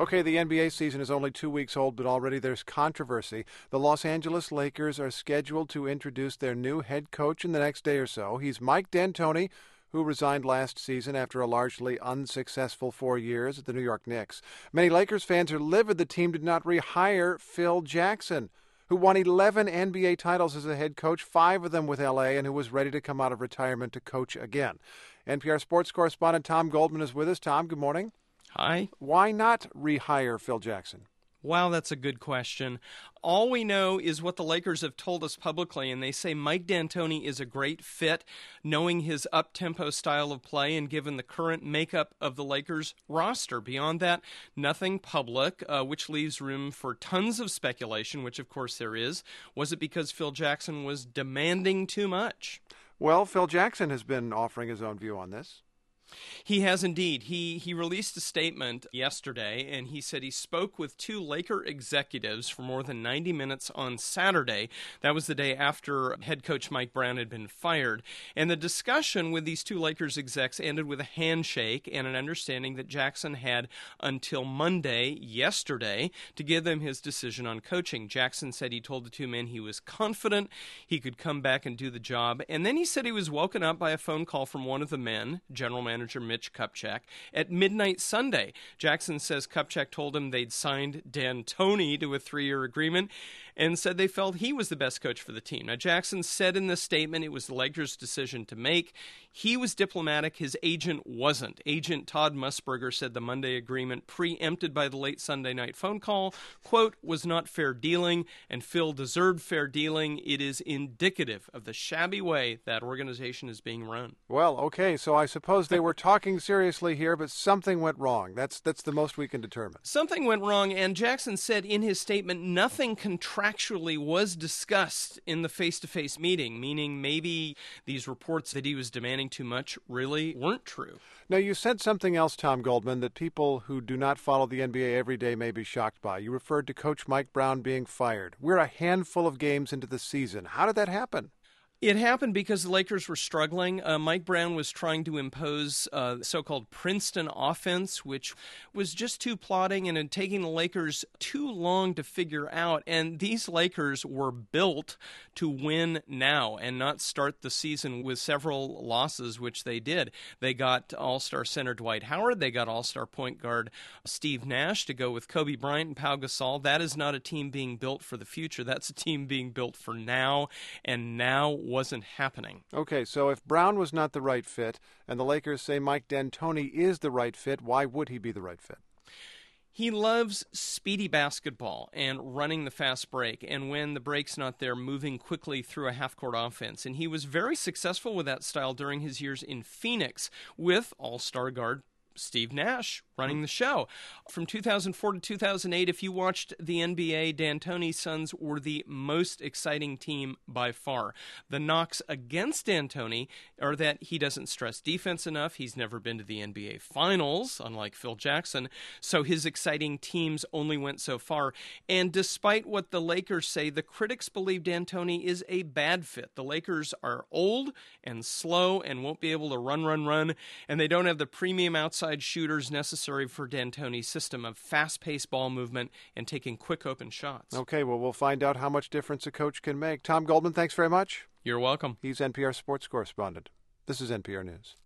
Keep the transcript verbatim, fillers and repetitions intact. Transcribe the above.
Okay, the N B A season is only two weeks old, but already there's controversy. The Los Angeles Lakers are scheduled to introduce their new head coach in the next day or so. He's Mike D'Antoni, who resigned last season after a largely unsuccessful four years at the New York Knicks. Many Lakers fans are livid the team did not rehire Phil Jackson, who won eleven N B A titles as a head coach, five of them with L A, and who was ready to come out of retirement to coach again. N P R sports correspondent Tom Goldman is with us. Tom, good morning. Hi. Why not rehire Phil Jackson? Wow, that's a good question. All we know is what the Lakers have told us publicly, and they say Mike D'Antoni is a great fit, knowing his up-tempo style of play and given the current makeup of the Lakers roster. Beyond that, nothing public, uh, which leaves room for tons of speculation, which of course there is. Was it because Phil Jackson was demanding too much? Well, Phil Jackson has been offering his own view on this. He has indeed. He he released a statement yesterday, and he said he spoke with two Laker executives for more than ninety minutes on Saturday. That was the day after head coach Mike Brown had been fired. And the discussion with these two Lakers execs ended with a handshake and an understanding that Jackson had until Monday, yesterday, to give them his decision on coaching. Jackson said he told the two men he was confident he could come back and do the job. And then he said he was woken up by a phone call from one of the men, general manager Mitch Kupchak, at midnight Sunday. Jackson says Kupchak told him they'd signed D'Antoni to a three-year agreement and said they felt he was the best coach for the team. Now, Jackson said in the statement it was the Lakers' decision to make. He was diplomatic. His agent wasn't. Agent Todd Musburger said the Monday agreement, preempted by the late Sunday night phone call, quote, was not fair dealing, and Phil deserved fair dealing. It is indicative of the shabby way that organization is being run. Well, okay, so I suppose they were talking seriously here, but something went wrong. That's that's the most we can determine. Something went wrong, and Jackson said in his statement nothing contractually was discussed in the face-to-face meeting, meaning maybe these reports that he was demanding too much really weren't true. Now, you said something else, Tom Goldman, that people who do not follow the N B A every day may be shocked by. You referred to Coach Mike Brown being fired. We're a handful of games into the season. How did that happen? It happened because the Lakers were struggling. Uh, Mike Brown was trying to impose uh, the so-called Princeton offense, which was just too plodding and had taken the Lakers too long to figure out. And these Lakers were built to win now and not start the season with several losses, which they did. They got All-Star center Dwight Howard. They got All-Star point guard Steve Nash to go with Kobe Bryant and Pau Gasol. That is not a team being built for the future. That's a team being built for now, and now wasn't happening. Okay, so if Brown was not the right fit, and the Lakers say Mike D'Antoni is the right fit, why would he be the right fit? He loves speedy basketball and running the fast break, and when the break's not there, moving quickly through a half-court offense. And he was very successful with that style during his years in Phoenix with all-star guard Steve Nash running the show. From two thousand four to two thousand eight, if you watched the N B A, D'Antoni's Suns were the most exciting team by far. The knocks against D'Antoni are that he doesn't stress defense enough. He's never been to the N B A Finals, unlike Phil Jackson, so his exciting teams only went so far. And despite what the Lakers say, the critics believe D'Antoni is a bad fit. The Lakers are old and slow and won't be able to run, run, run, and they don't have the premium outside shooters necessary for D'Antoni's system of fast-paced ball movement and taking quick open shots. Okay, well, we'll find out how much difference a coach can make. Tom Goldman, thanks very much. You're welcome. He's N P R sports correspondent. This is N P R News.